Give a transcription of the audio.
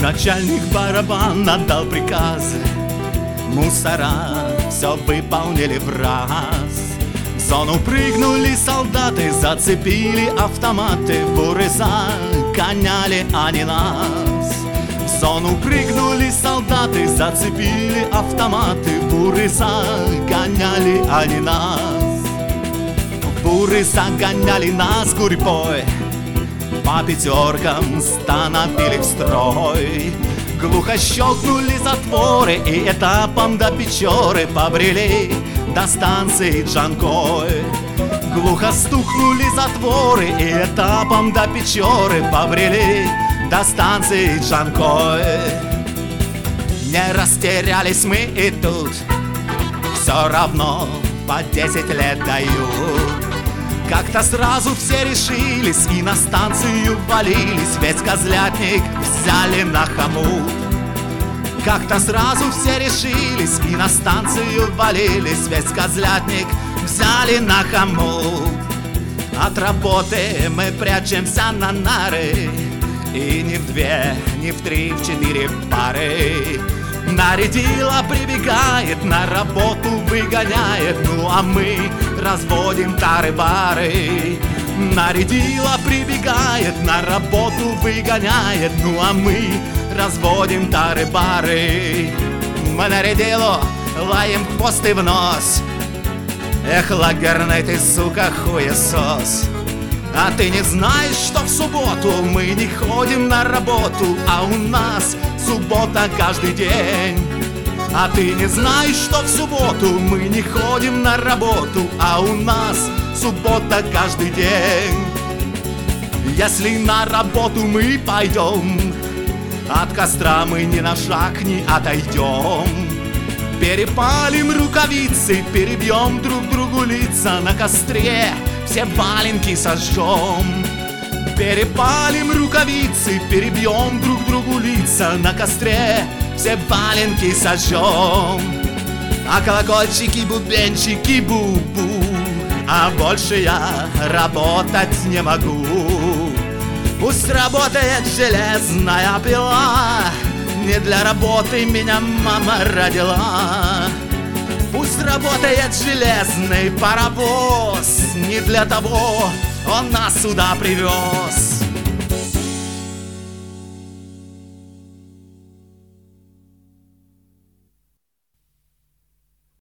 Начальник барабан отдал приказы, мусора все выполнили в раз. В зону прыгнули солдаты, зацепили автоматы, буры загоняли они нас. В зону прыгнули солдаты, зацепили автоматы, буры загоняли они нас. Буры загоняли нас гурьбой, по пятеркам становили в строй. Глухо щелкнули затворы, и этапом до Печоры побрели до станции Джанкой. Глухо стукнули затворы, и этапом до Печоры побрели до станции Джанкой. Не растерялись мы и тут, все равно по 10 лет дают. Как-то сразу все решились и на станцию валились, весь Козлятник взяли на хомут. Как-то сразу все решились и на станцию валились, весь Козлятник взяли на хомут. От работы мы прячемся на нары, и не в две, не в три, в четыре пары. Нарядила прибегает, на работу выгоняет, ну а мы разводим тары-бары. Нарядила прибегает, на работу выгоняет, ну а мы разводим тары-бары. Мы нарядило, лаем хвосты в нос. Эх, лагерный ты, сука, хуесос. А ты не знаешь, что в субботу мы не ходим на работу, а у нас суббота каждый день. А ты не знаешь, что в субботу мы не ходим на работу, а у нас суббота каждый день. Если на работу мы пойдем, от костра мы ни на шаг не отойдем. Перепалим рукавицы, перебьем друг другу лица, на костре все валенки сожжем. Перепалим рукавицы, перебьем друг другу лица, на костре все валенки сожжем. А колокольчики, бубенчики, бу-бу, а больше я работать не могу. Пусть работает железная пила, не для работы меня мама родила. Пусть работает железный паровоз, не для того он нас сюда привез.